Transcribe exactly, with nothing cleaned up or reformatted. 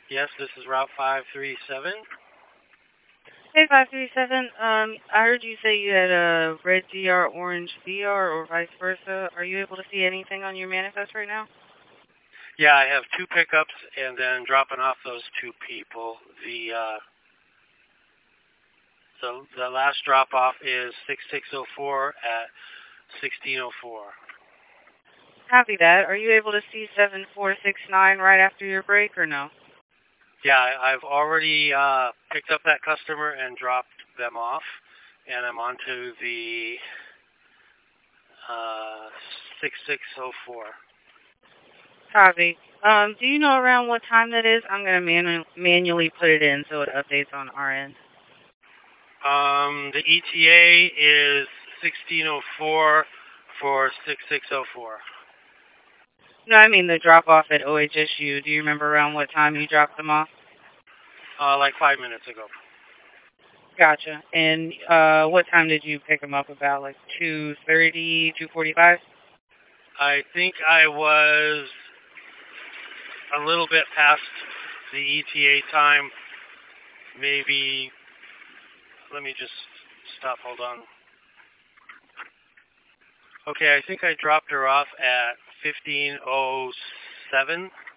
Yes, this is Route five three seven. Hey, five three seven. Um, I heard you say you had a red D R, orange D R, or vice versa. Are you able to see anything on your manifest right now? Yeah, I have two pickups and then dropping off those two people. The uh, the the last drop off is six six zero four at sixteen oh four. Copy that. Are you able to see seven four six nine right after your break, or no? Yeah, I, I've already uh, picked up that customer and dropped them off, and I'm on to the uh, six six zero four. Copy. Um, do you know around what time that is? I'm going to manu- manually put it in so it updates on our end. Um, the E T A is sixteen oh four for six six zero four. No, I mean the drop off at O H S U. Do you remember around what time you dropped them off? Uh, like five minutes ago. Gotcha. And uh, what time did you pick them up? About like two thirty, two forty-five? I think I was a little bit past the E T A time. Maybe, let me just stop, hold on. Okay, I think I dropped her off at fifteen oh seven.